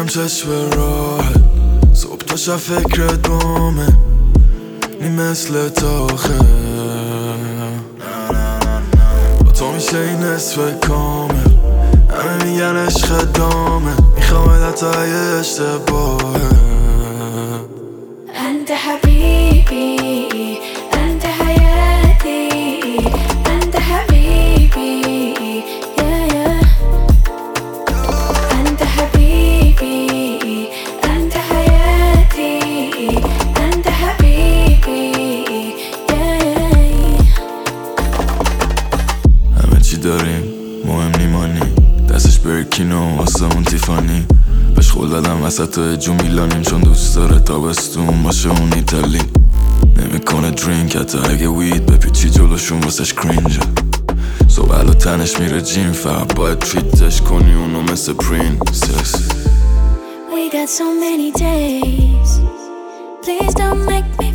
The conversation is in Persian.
میشینم چشم راحت صبح تا شب فکر دومه نی مثل تاخه با تو میشه این نصف کامل همه میگن عشق دامه میخوام حتی اگه اشتباهه انت حبیبی انت حیاتی انت حبیبی انت حبیبی انت حیاتی انت حبیبی همه چی داریم مهم نیمانی دستش برکینو آسمون تیفانی بهش خول دادم وسط جو میلانیم چون دوست داره تابستون باشه اون ایتالی نمیکنه درینک حتی اگه وید بپیچی جلوشون واسش کرینجه صبح و تنش میره جیم فقط باید تریتش کنی اونو مثل پرینسس We got so many days. Please don't make me